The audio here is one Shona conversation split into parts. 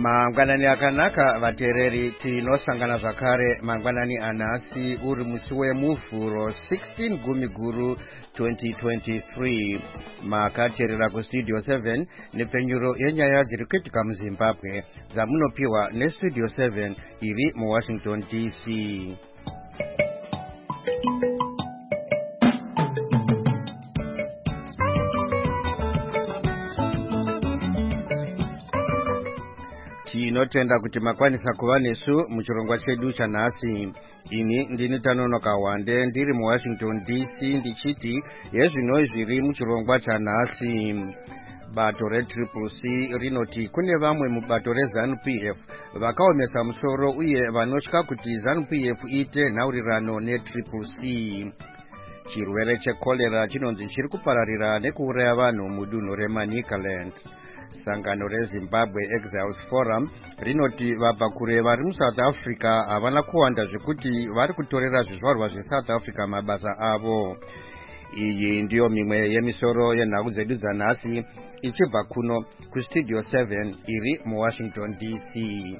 Mangwanani akanaka vateereri, tinosangana zvakare mangwanani anhasi uri musi wemuvhuro 16 Gumiguru 2023. Makateerera kustudio 7 nepfenyuro yenyaya dziri kuitika muZimbabwe dzamunopiwa nestudio 7 iri muWashington DC. Tinotenda kuti makwanisa kuva nesu muchirongwa chedu chanhasi. Ini ndini Tanonoka Wande ndiri muWashington DC ndichiti yezvinoi zviri muchirongwa chanhasi. Bato reCCC rinoti kune vamwe mubato reZANU-PF vakaomesa musoro uye vanotya kuti ZANU-PF iite nhaurirano neCCC. Chirwere chekorera chinonzi chiri kupararira nekuuraya vanhu mudunhu reManicaland. Sangano reZimbabwe Exiles Forum rinoti vabvakure vari muSouth Africa havana kuwanda zvekuti vari kutorera zvizvarwa zveSouth Africa mabasa avo. Iyi ndiyo mimwe yemisoro yenhau dzedu dzanhasi ichibva kuno kustudio 7 iri muWashington DC.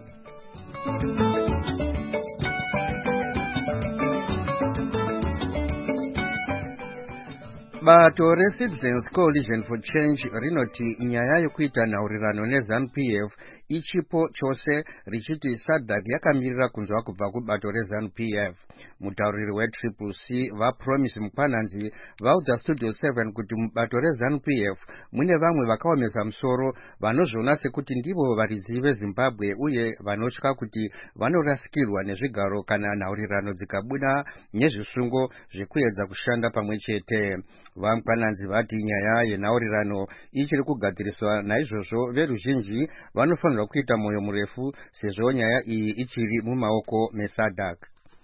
Bato reCitizens Coalition for Change rinoti nyaya yokuita nhaurirano neZANU-PF ichipo chose, richiti SADC yakamirira kunzwa kubva kubato reZANU-PF. Mutauriri weCCC vaPromise Mukwananzi vaudza studio 7 kuti mubato reZANU-PF mune vamwe vakaomesa musoro vanozviona sekuti ndivo varidzi veZimbabwe uye vanotya kuti vanorasikirwa nezvigaro kana nhaurirano dzikabuda nezvisungo zvekuedza kushanda pamwe chete. Vamukwananzi vati nyaya yenhaurirano ichiri kugadziriswa, naizvozvo veruzhinji vanofanirwa kuita mwoyo murefu sezvo nyaya iyi ichiri mumaoko meSADC.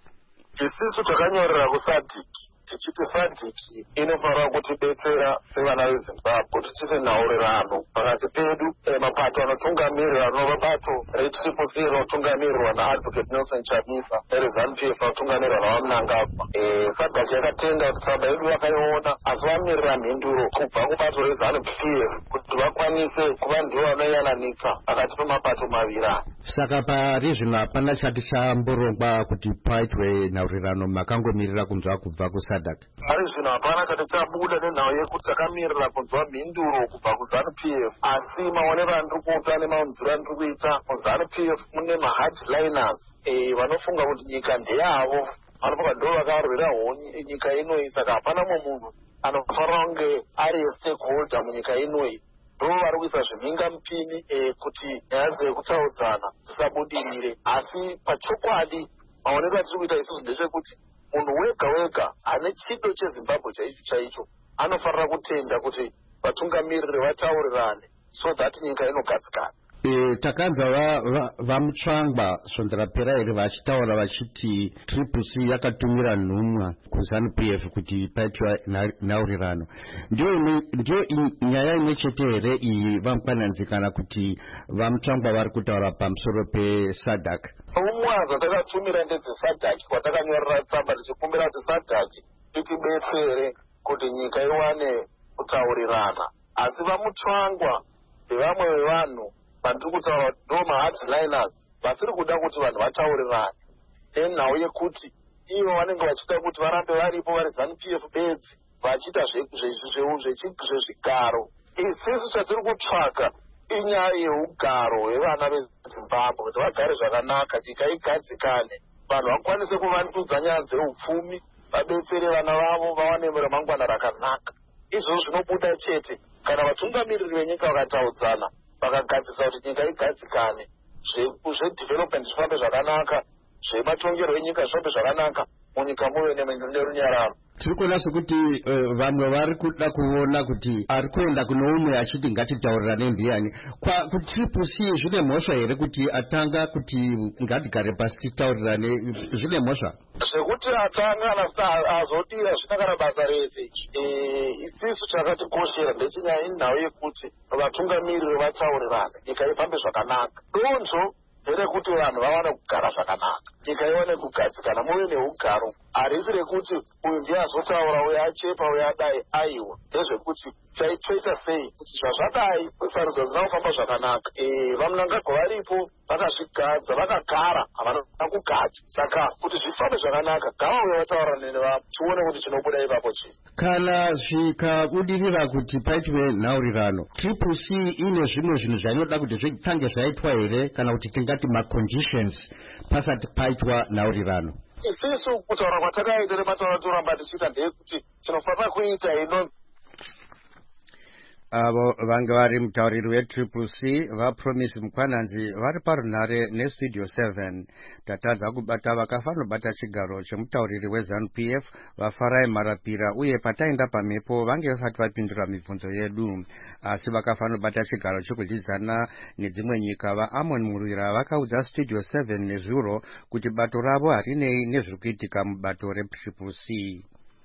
Isusu takanyorera kuSADC tichiti SADC inofanira kutidetsera sevana veZimbabwe kuti tiite nhaurirano pakati pedu mapato anotungamirira anova bato reCCC rinotungamirirwa naAdvocate Nelson Chamisa nereZANU-PF anotungamirira naVamunangagwa. SADC yakatenda kuti tsamba yedu vakaiona, asi vamirira mhinduro kubva kubato reZANU-PF kuti vakwanise kuva ndivo vanoyananisa pakati pemapato maviri. Saka pari zvino hapana chati chamborongwa kuti paitwe nhaurirano, makangomirira kunzwa kubva kuSADC. Pari zvino hapana chati chabuda nenhau yekuti takamirira kunzwa mhinduro kubva kuZANU-PF, asi maonero andiri kuita nemaunziro andiri kuita muZANU-PF mune mahardliners vanofunga kuti nyika ndeyavo, vanofunga ndo vakarwira honi nyika inoi. Saka hapana mumwe munhu anofanira kunge ari stakeholder munyika inoi. Ndo vari kuisa zvimhinga mupini kuti nyaya dzekutaudzana dzisabudirire. Asi pachokwadi maonero atiri kuita isusu ndezvekuti munhu wega wega ane chido cheZimbabwe chaicho chaicho anofanira kutenda kuti vatungamiriri vataurirane so that nyika inogadzikana. Takanzwa vamutsvangwa Svonderapera iri vachitaura vachiti CCC yakatumira nhumwa kuZANU-PF kuti paitwa nhaurirano. Ndio nyaya imwe chete here iyi Vamukwananzi, kana kuti vamutsvangwa vari kutaura pamusoro peSADC? Umwe dzatakatumira ndedzeSADC kwatakanyorera tsamba tichikumbira kuti SADC itibetsere kuti nyika iwane kutaurirana, asi vamutsvangwa vevamwe vevanhu vandiri kutaura ndo mahardliners vasiri kuda kuti vanhu vataurirane nenhau yekuti ivo vanenge vachida kuti varambe varipo vari ZANU-PF bedzi vachiita zvezvigaro. Isusu chatiri kutsvaka inyaya yeugaro hwevana veZimbabwe, kuti vagare zvakanaka, nyika igadzikane, vanhu vakwanise kuvandudza nyaya dzeupfumi, vabetsere vana vavo vawane ramangwana rakanaka. Izvozvo zvinobuda chete kana vatungamiriri venyika vakataudzana vakagadzisa kuti nyika igadzikane, zvedevelopment zvifambe zvakanaka, zvematongerwo enyika zvifambe zvakanaka, munyika muve nerunyararo. Tiri kuona sekuti vamwe vari kuda kuona kuti ari kuenda kuno umwe achiti ngatitaurirane ndiani. CCC zvine mhosva here kuti atanga kuti ngatigare pasi titaurirane? Zvine mhosva zvekuti atanga azodira zvina kana basa rese. Isisu chakatikoshera ndechinyaya inhau yekuti vatungamiriri vataurirane, nyika ifambe zvakanaka. Donzvo nderekuti vanhu vawane kugara zvakanaka. nyika iwane kugadzikana muve neugaro. Harisi rekuti uyu ndiye azotaura uyu achepa uyu adai. Aiwa, ndezvekuti toita sei kuti zvazvadai sarudzo dzina kufamba zvakanaka. Vamunangagwa varipo vakazvigadza vakagara havana kugadza. Saka kuti zvifambe zvakanaka ngavauye vataura nevamwe tione kuti chinobuda ipapo chii. Kana zvikabudirira kuti paitwe nhaurirano, Triple C ine zvimwe zvinhu zvainoda kuti zvitange zvaitwa here kana kuti tingati maconditions pasati paitwa nhaurirano? Isisu kutaura kwatakaita remataura toramba tichiita ndeyekuti tinofanira kuita ino. Avo vange vari mutauriri weTriple C vaPromise Mukwananzi vari parunhare neStudio 7. Tatadza kubata vakafanira bata chigaro chemutauriri weZANU-PF vaFarai Marapira, uye pataenda pamhepo vange vasati vapindura mibvunzo yedu, asi vakafanira bata chigaro chekudyidzana nedzimwe nyika. vaAmon Murwira vakaudza Studio 7 nezuro kuti bato ravo harinei nezviri kuitika mubato reTriple C.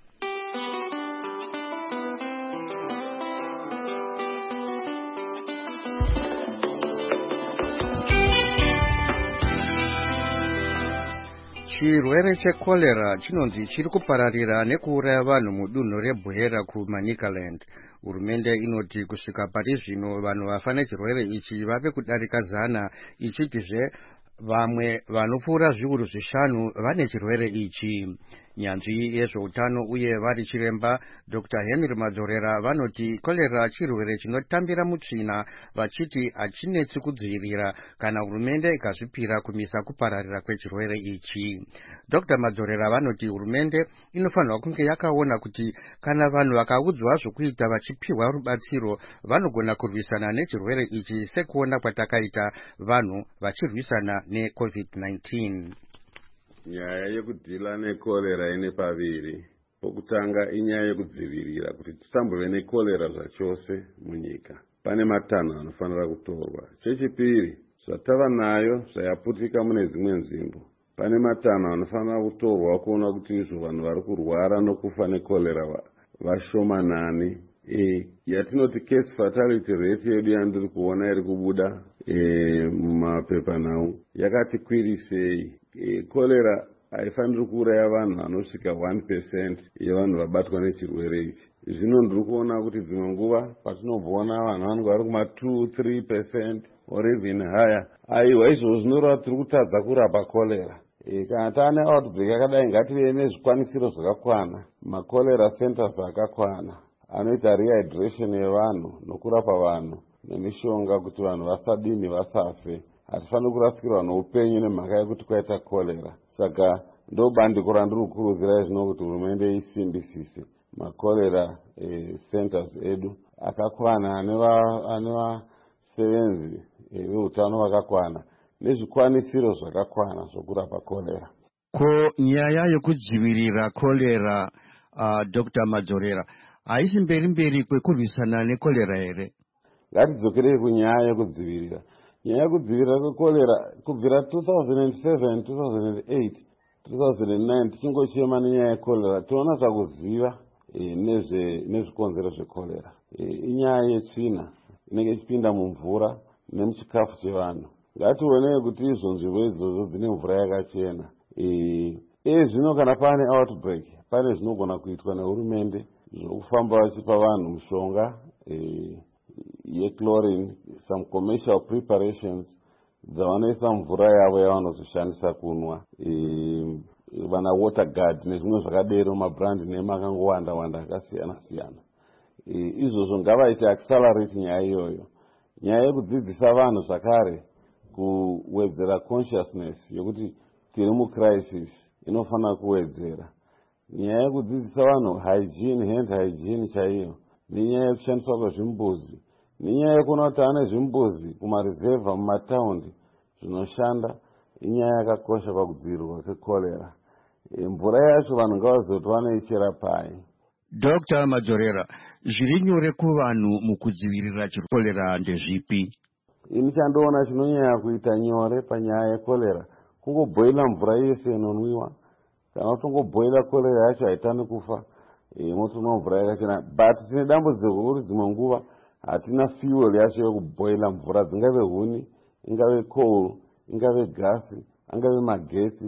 Chirwere chekolera chinonzi chiri kupararira nekuuraya vanhu mudunhu reBuhera kuManicaland. Hurumende inoti kusvika pari zvino vanhu vafa nechirwere ichi vave kudarika 100, ichitizve vamwe vanopfuura zviuru 5 vane chirwere ichi. Nyanzvi yezveutano uye vari chiremba Dr. Henry Madzorera vanoti kolera chirwere chinotambira mutsvina, vachiti hachinetsi kudzivirira kana hurumende ikazvipira kumisa kupararira kwechirwere ichi. Dr. Madzorera vanoti hurumende inofanirwa kunge yakaona kuti kana vanhu vakaudzwa zvokuita vachipiwa rubatsiro vanogona kurwisana nechirwere ichi, sekuona kwatakaita vanhu vachirwisana neCovid-19. Nyaya yekudhila nekorera ine paviri. Pokutanga inyaya yekudzivirira kuti tisambove nekorera zvachose munyika. Pane matanho anofanira kutorwa. Chechipiri, zvatava nayo zvayaputika mune dzimwe nzvimbo. Pane matanho anofanira kutorwa kuona kuti izvo vanhu vari kurwara nokufa nekorera vashomanani. Yatinoti case fatality rate yedu yandiri kuona iri kubuda mumapepa nhau yakati kwirisei. Kolera haifaniri kuuraya vanhu vanosvika 1% yevanhu vabatwa nechirwere ichi. Zvino ndiri kuona kuti dzimwe nguva patinobvona vanhu vanenge vari kuma 2-3% or even higher. Aiwa, izvo zvinoreva tiri kutadza kurapa kolera. Kana taane outbreak yakadai ngative nezvikwanisiro zvakakwana, makolera centers akakwana anoita rehydration yevanhu nokurapa vanhu nemishonga kuti vanhu vasadini vasafe. Hatifaniri kurasikirwa noupenyu nemhaka yekuti kwaita kolera. Saka ndo bandiko randiri kukurudzirai zvino kuti hurumende isimbisise makolera centers edu akakwana ane vasevenzi veutano vakakwana nezvikwanisiro zvakakwana zvokurapa kolera. Ko nyaya yekudzivirira kolera, Dr. Madzorera, haisi mberi kwekurwisana nekolera here? Ngatidzokerei kunyaya yekudzivirira. Nyaya yekudzivirira kwekolera kubvira 2007, 2008, 2009 tichingochema nenyaya yekolera toona zvakuziva nezvikonzero zvekolera. Inyaya yetsvina inenge ichipinda mumvura nemuchikafu chevanhu. Ngationei kuti izvo nzvimbo idzodzo dzine mvura yakachena. Zvino kana pane outbreak pane zvinogona kuitwa nehurumende zvokufamba vachipa vanhu mishonga yechlorine, some commercial preparations dzavanoisa mvura yavo yavanozoshandisa kunwa, vana water guard nezvimwe zvakadero, mabrand name akangowanda akasiyana siyana. Izvozvo ngavaite accelerate nyaya iyoyo. Nyaya yekudzidzisa vanhu zvakare kuwedzera consciousness yokuti tiri mucrisis inofanira kuwedzera. Nyaya yekudzidzisa vanhu hygiene, hand hygiene chaiyo, nenyaya yekushandiswa kwezvimbuzi, nenyaya yekuona kuti ane zvimbuzi kumarizevha mumataundi zvinoshanda, inyaya yakakosha pakudzivirirwa kwekolera. Mvura yacho vanhu ngavazoti vanoichera pai. Dr. Madzorera, zviri nyore kuvanhu mukudzivirira kolera ndezvipi? Ini chandoona chinonyanya kuita nyore panyaya yekolera kungobhoila mvura yese inonwiwa. Kana utongobhoila kolera yacho haitani kufa, motonwa mvura yakachena. But tine dambudziko kuti dzimwe nguva hatina fuel yacho yekubhoila mvura, dzingave huni, ingave coal, ingave gasi, angave magetsi.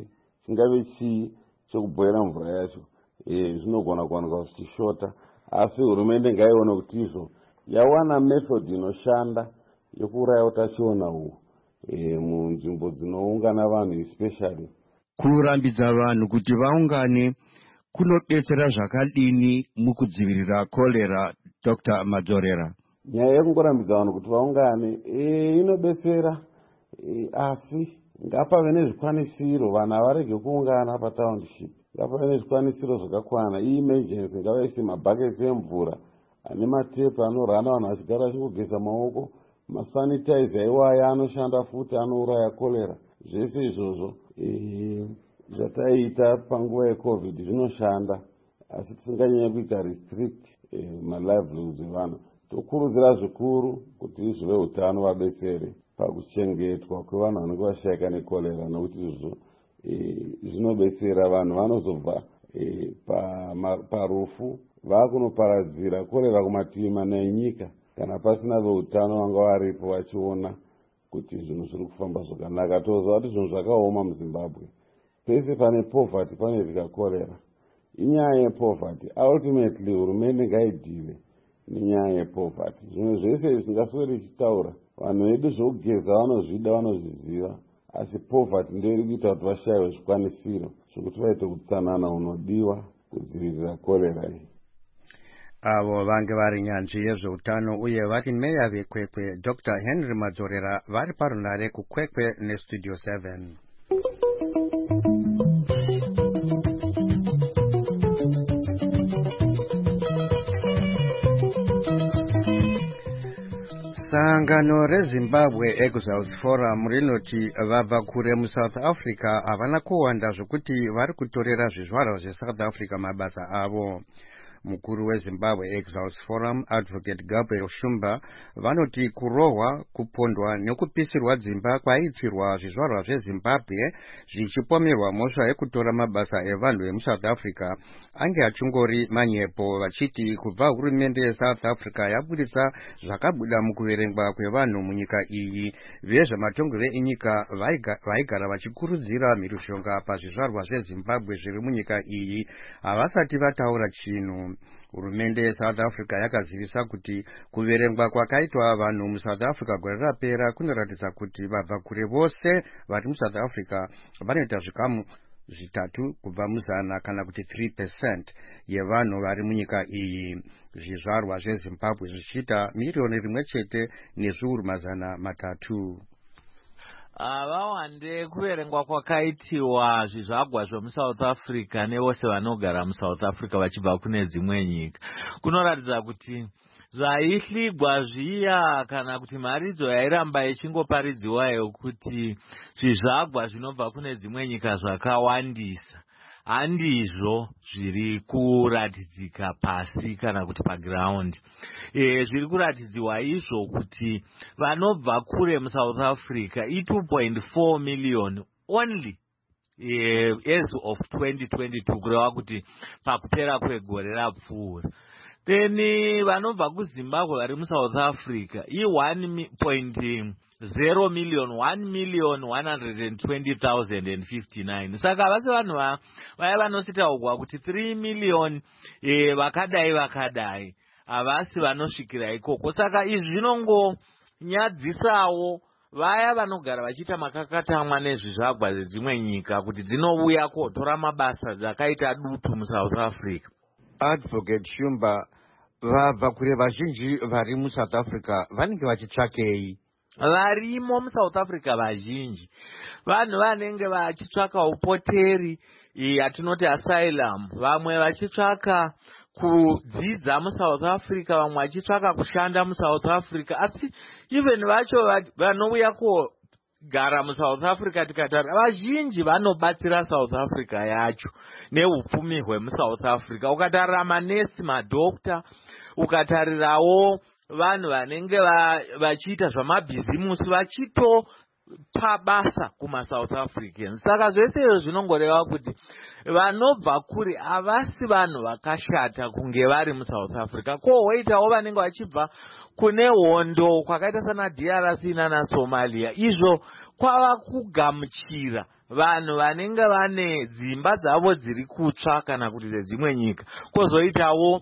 chingave chii chekubhoira mvura yacho zvinogona kuwanikwa zvichishota. Asi hurumende ngaione kuti izvo yawana method inoshanda yekuuraya utachiona uhu munzvimbo dzinoungana vanhu especially. Kurambidza vanhu kuti vaungane kunodetsera zvakadini mukudzivirira kolera, Dr. Madzorera? Nyaya yekungorambidza vanhu kuti vaungane inodetsera, asi ngapave nezvikwanisiro. Vanhu havarege kuungana patownship, ngapave nezvikwanisiro zvakakwana. Emergency ngavaise mabhaketi emvura ane matepu anorana, vanhu vachigara vachingogeza maoko, masanitizer iwaya anoshanda futi, anouraya kolera. Zvese izvozvo zvataita panguva yeCovid zvinoshanda, asi tisinganyanya kuita restrict malivelihood evanhu. Tokurudzira zvikuru kuti zveutano vabetsere pakuchengetwa kwevanhu vanenge vashayika nekolera, nokuti izvozvo zvinobetsera. Vanhu vanozobva parufu vakunoparadzira kolera kumativi mana enyika kana pasina veutano vanga varipo vachiona kuti zvinhu zviri kufamba zvakanaka. Toziva kuti zvinhu zvakaoma muZimbabwe. Pese pane poverty panoitika kolera. Inyaya yepoverty. Ultimately hurumende ngaidhile nenyaya yepoverty. Zvinhu zvese zvisingasweri ichitaura, vanhu vedu zvokugeza vanozvida, vanozviziva, asi poverty ndio iri kuita kuti vashayiwe zvikwanisiro zvokuti vaite utsanana unodiwa kudzivirira kolera iyi. Avo vange vari nyanzvi yezveutano uye vari meya veKwekwe, Dr. Henry Madzorera, vari parunare kuKwekwe neStudio 7. Sangano reZimbabwe Exiles Forum rinoti vabva kure muSouth Africa havana kuwanda zvokuti vari kutorera zvizvarwa zveSouth Africa mabasa avo. Mukuru weZimbabwe Exiles Forum, Advocate Gabriel Shumba, vanoti kurohwa, kupondwa nekupisirwa dzimba kwaitirwa zvizvarwa zveZimbabwe zvichipomerwa mhosva yekutora mabasa evanhu vemuSouth Africa ange achingori manyepo, vachiti kubva hurumende yeSouth Africa yabudisa zvakabuda mukuverengwa kwevanhu munyika iyi, vezvematongo enyika vaigara vachikurudzira mhirizhonga pazvizvarwa zveZimbabwe zviri munyika iyi havasati vataura chinhu. Hurumende yeSouth Africa yakazivisa kuti kuverengwa kwakaitwa vanhu muSouth Africa gore rapera kunoratidza kuti vabva kure vose vari muSouth Africa vanoita zvikamu zvitatu kubva muzana kana kuti 3% yevanhu vari munyika iyi. Zvizvarwa zveZimbabwe zvichiita 1,000,000 nezviuru mazana matatu. Vawande kuverengwa kwakaitiwa zvizvagwa zvemuSouth Africa nevose vanogara muSouth Africa vachibva kune dzimwe nyika kunoratidza kuti zvaihligwa zviya kana kuti mharidzo yairamba ichingoparidziwa yokuti zvizvagwa zvinobva kune dzimwe nyika zvakawandisa handizvo zviri kuratidzika pasi kana kuti paground. Zviri kuratidziwa izvo kuti vanobva kure muSouth Africa i2.4 million only as of 2022, kureva kuti pakupera kwegore rapfuura. Then vanobva kuZimbabwe vari muSouth Africa i1.0 million, 1,120,059. Saka vase vanhu vaya vanositaurwa kuti 3 million vakadai havasi vanosvikira ikoko. Saka izvi zvinongonyadzisawo vaya vanogara vachiita makakatamwa nezvizvagwa zedzimwe nyika kuti dzinouya kotora mabasa dzakaita dutu muSouth Africa. Advocate Shumba, vabva kure vazhinji vari muSouth Africa vanenge vachitsvakei? Varimo muSouth Africa vazhinji vanhu vanenge vachitsvaka upoteri, yatinoti asylum, vamwe vachitsvaka kudzidza muSouth Africa, vamwe vachitsvaka kushanda muSouth Africa. Asi even vacho vanouya kugara muSouth Africa tikataura vazhinji vanobatsira South Africa yacho neupfumi hwemuSouth Africa. Ukatarira manesi, madokta, ukatarirawo vanhu vanenge vachiita zvamabhizimusi vachitopa basa kumaSouth Africans. Saka zvese izvo zvinongoreva kuti vanobva kure havasi vanhu vakashata kunge vari muSouth Africa. Kohoitawo vanenge vachibva kune hondo kwakaita sana DRC nana Somalia, izvo kwava kugamuchira vanhu vanenge vane dzimba dzavo dziri kutsva kana kuti dzedzimwe nyika, kwozoitawo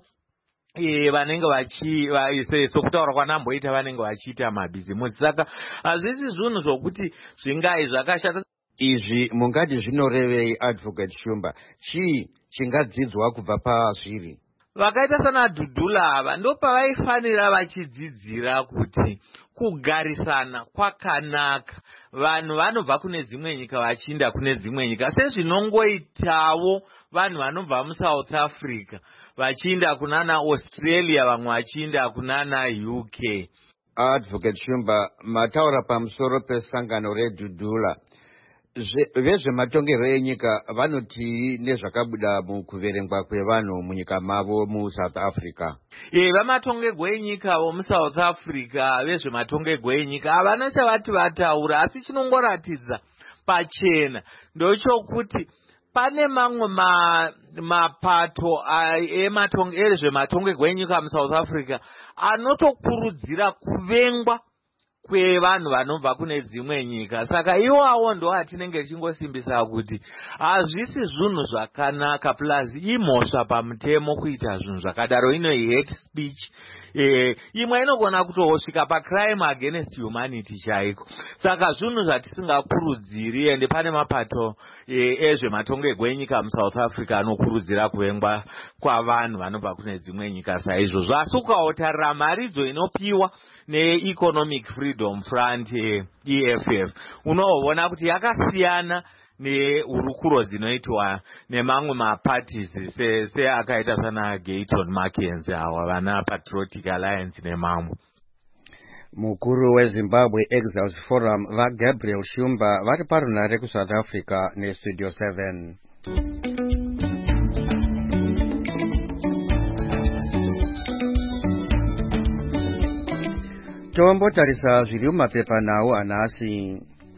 vanenge sokutaura kwanamboita vanenge vachiita mabhizimusi. Saka hazvisi zvinhu zvokuti zvingai zvakashata. Izvi mungati zvinorevei Advocate Shumba? Chii chingadzidzwa kubva pazviri? Vakaita sana Dhudhula ava ndopavaifanira vachidzidzira kuti kugarisana kwakanaka. Vanhu vanobva kune dzimwe nyika vachiinda kune dzimwe nyika, sezvinongoitawo vanhu vanobva muSouth Africa vachiinda kunana Australia, vamwe vachiinda kunana UK. Advocate Shumba, mataura pamusoro pesangano reDhudhula. Vezvematongero enyika vanoti nezvakabuda mukuverengwa kwevanhu munyika mavo muSouth Africa. Vamatongerwo enyika vomuSouth Africa, vezvematongero enyika havana chavati vataura, asi chinongoratidza pachena ndochokuti pane mamwe mapato ezvematongero enyika muSouth Africa anotokurudzira kuvengwa kwevanhu vanobva kune dzimwe nyika. Saka iwawo ndo atinenge tichingosimbisa kuti hazvisi zvinhu zvakanaka, plus imhosva pamutemo kuita zvinhu zvakadaro, ino hate speech. Imwe inogona kutosvika pacrime against humanity chaiko. Saka zvinhu zvatisingakurudziri, ende pane mapato ezvematongero enyika muSouth Africa anokurudzira kuvengwa kwavanhu vanobva kune dzimwe nyika saizvozvo. Asi ukatarira maridzo inopiwa neEconomic Freedom Front, EFF, unoona kuti yakasiyana nehurukuro dzinoitwa nemamwe maparties seakaita sana Gayton Mackenzie, awa vana Patriotic Alliance nemamwe. Mukuru weZimbabwe Exiles Forum vaGabriel Shumba vari parunare kuSouth Africa neStudio 7. Tombotarisa zviri mumapepa nawo anhasi.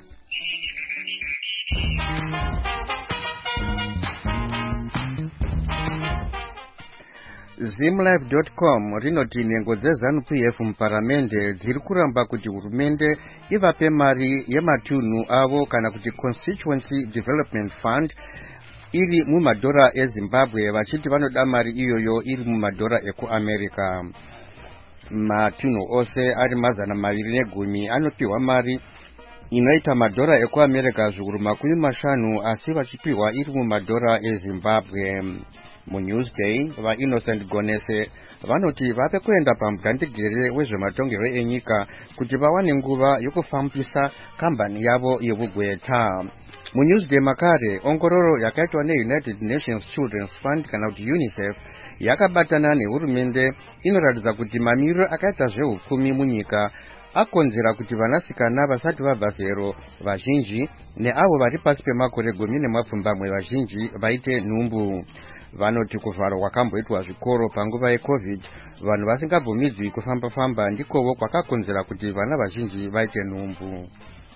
Zimlife.com rinoti nhengo dzeZANU-PF muparamende dziri kuramba kuti hurumende ivape mari yematunhu avo kana kuti Constituency Development Fund iri mumadhora eZimbabwe, vachiti vanoda mari iyoyo iri mumadhora ekuAmerica. Matunhu ose ari 210 anopiwa mari inoita madhora ekuAmerica zviuru 50, asi vachipiwa iri mumadhora eZimbabwe. MuNewsday vaInnocent Gonese vanoti vape kuenda pamugandigere wezvematongero enyika kuti vawane nguva yokufambisa kambani yavo yevugweta. MuNewsday makare ongororo yakaitwa neUnited Nations Children's Fund kana kuti UNICEF yakabatana nehurumende inoratidza kuti mamiriro akaita zvehupfumi munyika akonzera kuti vanasikana vasati vabva zero vazhinji neavo vari pasi pemakore 12 vazhinji vaite nhumbu. Vanoti kuvharwa kwakamboitwa zvikoro panguva yeCovid, vanhu vasingabvumidzwi kufamba-famba ndikovo kwakakonzera kuti vana vazhinji vaite nhumbu.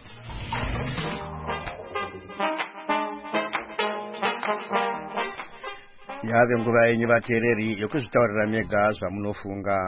Yave nguva yenyu vateereri yokuzvitaurira mega zvamunofunga.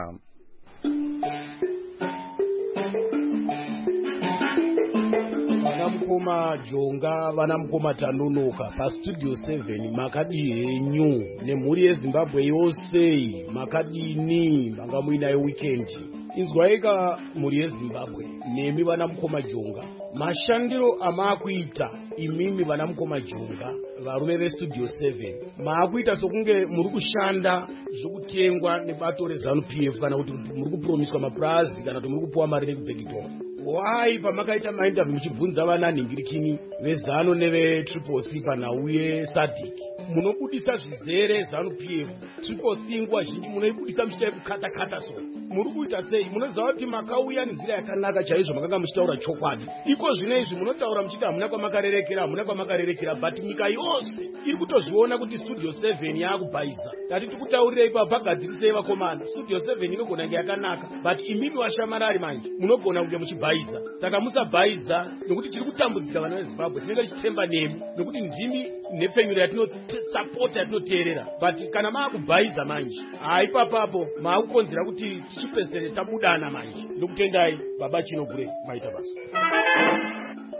Vanamukoma Jonga, vanamukoma Tanunuka paStudio 7 makadii henyu nemhuri yeZimbabwe yose makadini vanga muinayo weekend. Inzwaika mhuri yeZimbabwe nemi vanamukoma Jonga, mashandiro amakuita imimi vanamukoma Jonga varume veStudio 7 maakuita sokunge muri kushanda zvokutengwa nebato reZANU-PF kana kuti muri kupromiswa mapurazi kana kuti muri kupuwa mari nekubhekitwa. Why pamakaita mainterview muchibvunza vananhingirikini vezano nevetriple C panauye SADC munobudisa zvizere ZANU-PF triple C nguva zhinji munoibudisa muchita yekukata-kata so muri kuita sei? Munoziva kuti makauya nenzira yakanaka chaizvo, makanga muchitaura chokwadi. Iko zvino izvi munotaura muchiti hamuna kwamakarerekera but nyika yose iri kutozviona kuti Studio 7 yaakubhaiza. Tati tikutaurirei pagadzirisei vakomana, Studio 7 inogona kunge yakanaka but imimi vashamarari manje munogona kunge muchibhaiza. Saka musabhaiza nekuti tiri kutambudzika vana veZimbabwe, tinenge tichitemba nemi nekuti ndimi nefamily yatinosapota yatinoteerera. But kana maakubhaiza manje haipapapo maakukonzera kuti tichipesere tabudana manje. Ndokutendai baba Chinogure maita basa.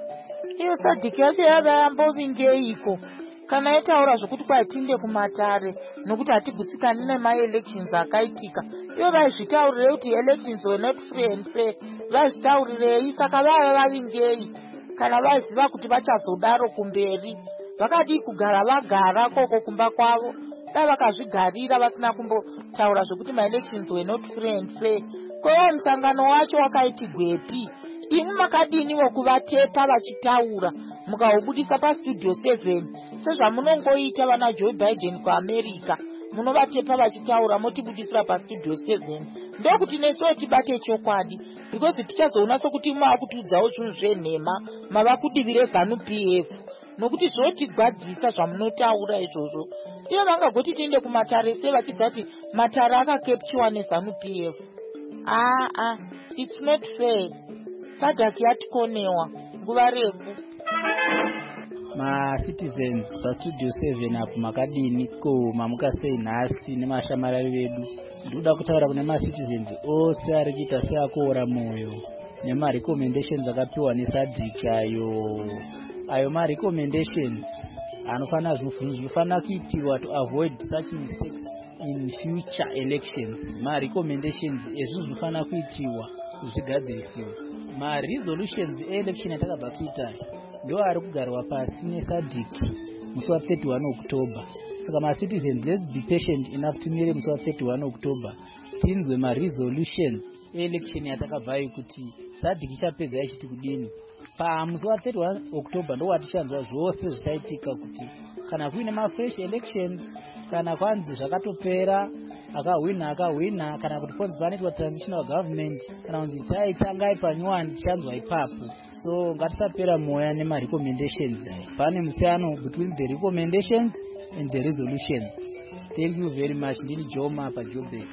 iyo SADC yacho yavayambovingeiko kana yataura zvokuti kwatinde kumatare nokuti hatigutsikani nemaelections akaitika. Iyo vaizvitaurirei kuti elections were not free and fair, vaizvitaurirei. Saka vava vavingei kana vaiziva kuti vachazodaro kumberi. Vakadii kugara vagara koko kumba kwavo, dai vakazvigarira vasina kumbotaura zvokuti maelections were not free and fair. Kwewo musangano wacho wakaitigwepi? Imi makadiniwo kuvatepa vachitaura mukaubudisa pastudio 7 sezvamunongoita vana Joe Biden kuAmerica, munovatepa vachitaura motibudisira pastudio 7. Ndokuti nesuwo tibate chokwadi, because tichazoona sokuti maakutiudzawo zvinhu zvenhema mava kudivire ZANU-PF, nokuti zvotigwadzisa zvamunotaura izvozvo. Iyo vangagoti tiende kumatare se vachidza kuti matare akakepchiwa neZANU-PF. It's not fair. SADC yatikonewa nguva refu. Ma-citizens pastudio 7 apo makadini ko mamukasei nhasi nemashamarari vedu. Ndikuda kutaura kune ma-citizens ose ari kuita seakoora mwoyo nema-recommendations akapiwa neSADC ayo ma-recommendations anofanira zvinofanira kuitiwa to avoid such mistakes in future elections. Ma-recommendations ezvi zvinofanira kuitiwa kuzvigadzirisiwa. Ma-resolutions e-election yatakabva kuita ndo ari kugarwa pasi neSADC musi wa31 October. Saka ma-citizens, let's be patient enough timire musi wa31 October tinzwe ma-resolutions e-election yatakabvayo kuti SADC ichapedza ichiti kudini. Pamusi wa31 October ndo watichanzwa zvose zvichaitika, kuti kana kuine ma-fresh elections, kana kwanzi zvakatopera akahwina, kana kuti ponzi panoitwa transitional government, kana kunzi taitangai panyuwani tichanzwa ipapo. So ngatisapera moya nema-recommendations aya. Pane musiyano between the recommendations and the resolutions. Thank you very much. Ndini Joma pa Joburg.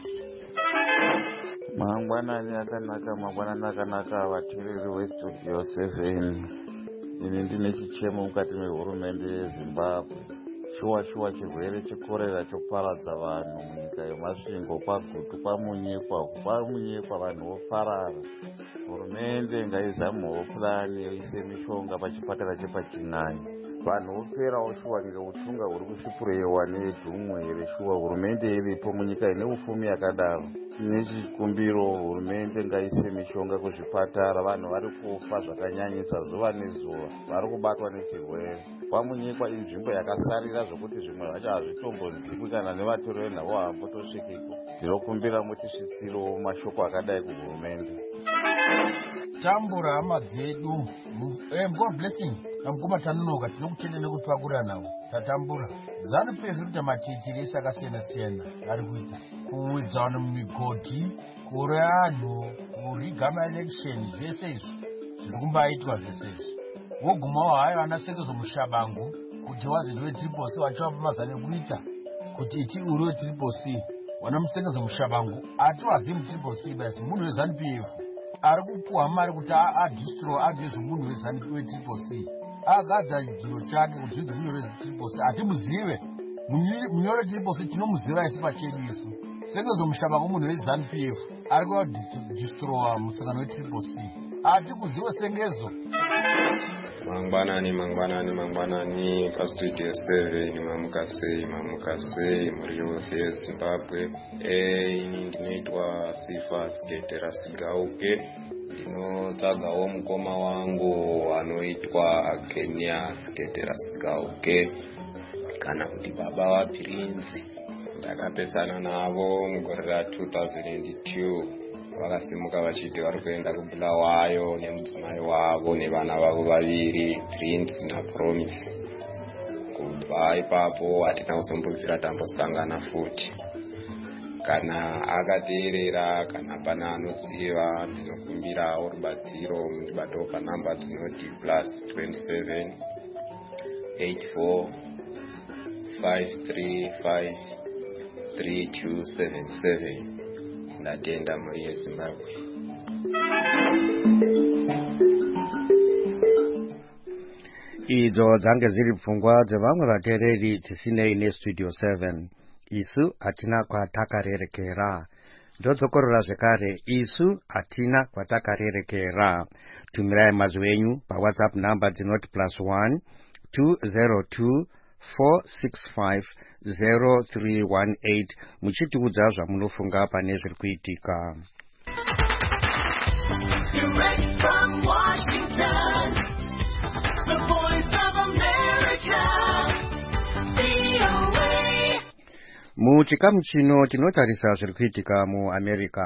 Mangwanani akanaka vateereri vestudio 7. Ini ndine chichemo mukati mehurumende yeZimbabwe. Shuwa chirwere chekorera choparadza vanhu munyika yemasvingo, kwagutu, kwamunyekwa vanhu voparara. Hurumende ngaizamewo purani yoise mishonga pachipatara chepachinai. Vanhu voperawo shuwa ngeutunga huri kusipureyiwa nedhumwe here. Shuwa hurumende iripo munyika ine ufumi yakadaro. Nechikumbiro hurumende ngaise mishonga kuzvipatara. Vanhu vari kufa zvakanyanyisa zuva nezuva, vari kubatwa nechirwere. Kwamunyekwa inzvimbo yakasarira zvokuti zvimwe zvacho hazvitombonzwikwi kana nevatori venhavo havambotosvikiko. Ndinokumbira mutisvitsirewo mashoko akadai kuhurumende. Tambura hama dzedu. God blessing. Namukoma tanonoka tinokutende nekutipakura nawo. Tatambura. ZANU-PF irikuita matiitirese akasiyana-siyana ari kuita. Kuwedza vanhu mumigodhi, kure anhu, kuriga ma-election, zvese izvi zviri kumbaitwa zvese izvi. Wogumawo hayo ana Sengezo Mushabangu kuti wazinhu weTriple vachiva pamazano ekuita kuti iti uri weTriple. Wana Musengezo Mushabangu hatiwazivi muTriple basi munhu weZANU-PF ari kupuwa mari kuti adistro munhu weTriple. Agadza chiro chake kuti zvinzi munhu weTriple. Hatimuzive munyoro weTriple, tinomuziva isi pachedu isu. Sengezo Mushabangu munhu weZANU-PF ari kudistrowa musangano weTriple. Hatikuzive Sengezo. Mangwanani pastudio 7. Mamukasei muri yose yeZimbabwe. Ini ndinoitwa Sifa Sketera Sigauke. Ndinotsvagawo mukoma wangu anoitwa Agenia Sketera Sigauke, kana kuti baba vaPrince. Ndakapesana navo mugore ra2002. Vakasimuka vachiti vari kuenda kuBulawayo nemudzimai wavo nevana vavo vaviri, Prince naPromise. Kubva ipapo hatina kuzombobvira tambosangana futi. Kana akateerera, kana pana anoziva, ndinokumbirawo rubatsiro mundibatawo panhamba dzinoti +27 84 535 3277. Ndatenda muri yeZimbabwe. Idzo dzange dziri pfungwa dzevamwe vateereri tisinei nestudio 7. Isu hatina kwatakarerekera. Ndodzokorora zvekare, isu hatina kwatakarerekera. tumirai mazwi enyu paWhatsApp number dzinoti +1 202 465 0318 muchitiudza zvamunofunga pane zviri kuitika. Direct from Washington, the Voice of America, VOA. Muchikamu chino tinotarisa zviri kuitika muAmerica.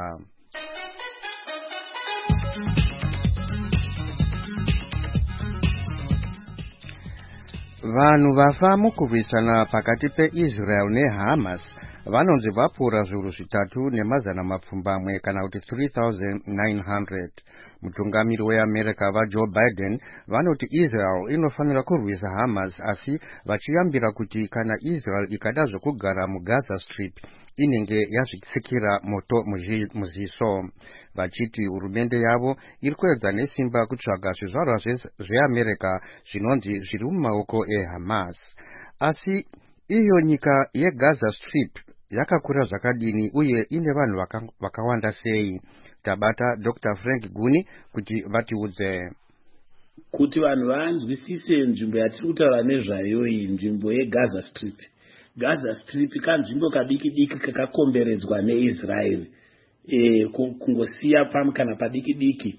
Vanhu vafa mukurwisana pakati peIsrael neHamas vanonzi vapfuura zviuru 3,700 kana kuti 3,900. Mutungamiri weAmerica vaJoe Biden vanoti Israel inofanira kurwisa Hamas, asi vachiyambira kuti kana Israel ikada zvekugara muGaza Strip inenge yazvitsikira moto muziso. Vachiti hurumende yavo iri kuedza nesimba kutsvaga zvizvarwa zveAmerica zvinonzi zviri mumaoko eHamas. Asi iyo nyika yeGaza Strip yakakura zvakadini uye ine vanhu vakawanda sei? Tabata Dr. Frank Guni kuti vatiudze. Kuti vanhu vanzwisise nzvimbo yatiri kutaura nezvayo iyi, nzvimbo yeGaza Strip. Gaza Strip kanzvimbo kadiki diki kakakomberedzwa neIsrael. Kungosiya kana padiki diki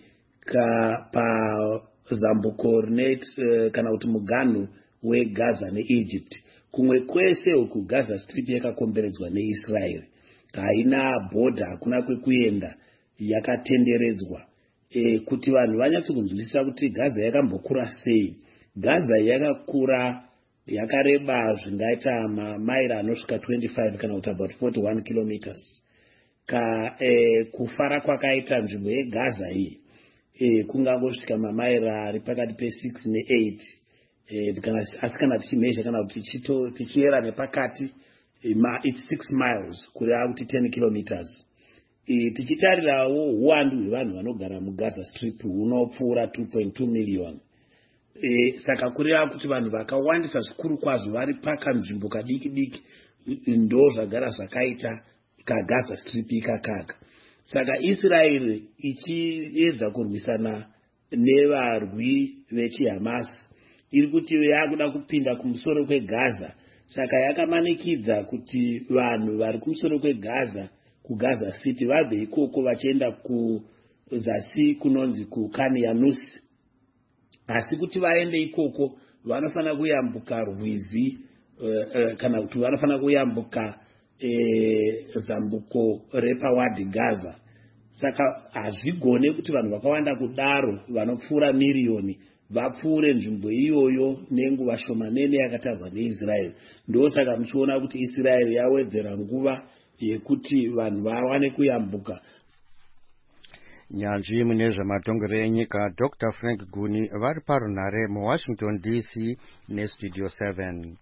pazambuko kana kuti muganhu weGaza neEgypt. Kumwe kwese uku Gaza Strip yakakomberedzwa neIsrael. Haina border, hakuna kwekuenda, yakatenderedzwa. Kuti vanhu vanyatso kunzwisisa kuti Gaza yakambokura sei. Gaza yakakura yakareba zvingaita mamaira anosvika 25 kana kuti about 41 kilometers. Kufara kwakaita nzvimbo yeGaza iyi kungangosvika mamaira ari pakati pe6 ne8. Asi kana tichimezha kana kuti tichiyera nepakati it's 6 miles kureva kuti 10 kilometers. Tichitarirawo uwandu hwevanhu vanogara muGaza Strip hunopfuura 2.2 million. Saka kureva kuti vanhu vakawandisa zvikuru kwazvo vari pakanzvimbo kadiki diki ndo zvagara zvakaita kaGaza Strip ikakaka. Saka Israel ichiedza kurwisana nevarwi vechiHamas iri kuti yakuda kupinda kumusoro kweGaza. Saka yakamanikidza kuti vanhu vari kumusoro kweGaza, kuGaza City, vabve ikoko vachienda kuzasi kunonzi kuKhan Younis. Asi kuti vaende ikoko vanofana kuyambuka rwizi kana kuti vanofana kuyambuka zambuko repaWadi Gaza. Saka hazvigone kuti vanhu vakawanda kudaro vanopfuura miriyoni vapfuure nzvimbo iyoyo nenguva shomanene yakatarwa neIsrael. Ndosaka muchiona kuti Israel yawedzera nguva yekuti vanhu vawane kuyambuka. Nyanzvi mune zvematongero enyika Dr. Frank Guni vari parunhare muWashington DC neStudio 7.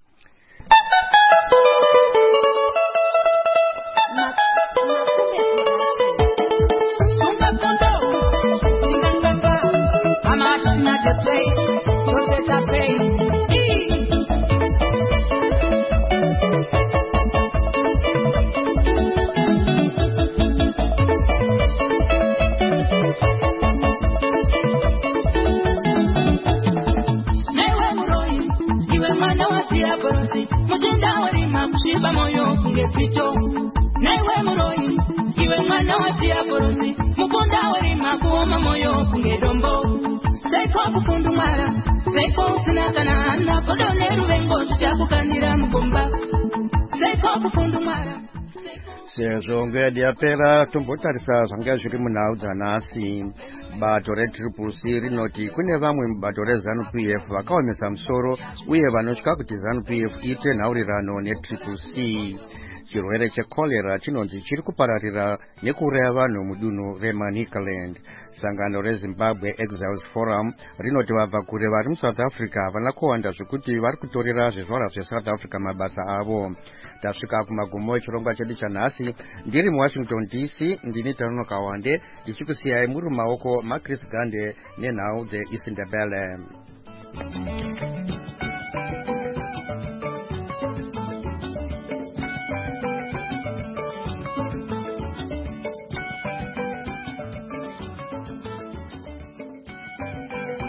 Sezvo nguva yapera tombotarisa zvanga zviri munhau dzanhasi. Bato reTCCC rinoti kune vamwe mubato reZANU-PF vakaomesa musoro uye vanotya kuti ZANU-PF iite nhaurirano neTCCC. Chirwere chekolera chinonzi chiri kupararira nekuuraya vanhu mudunhu reManicaland. Sangano reZimbabwe Exiles Forum rinoti vabva kure vari muSouth Africa havana kuwanda zvekuti vari kutorera zvizvarwa zveSouth Africa mabasa avo. Tasvika kumagumo echirongwa chedu chanhasi. Ndiri muWashington DC, ndini Tanono Kawande, ndichikusiyai muri mumaoko maChris Gande nenhau dzeIsindebele.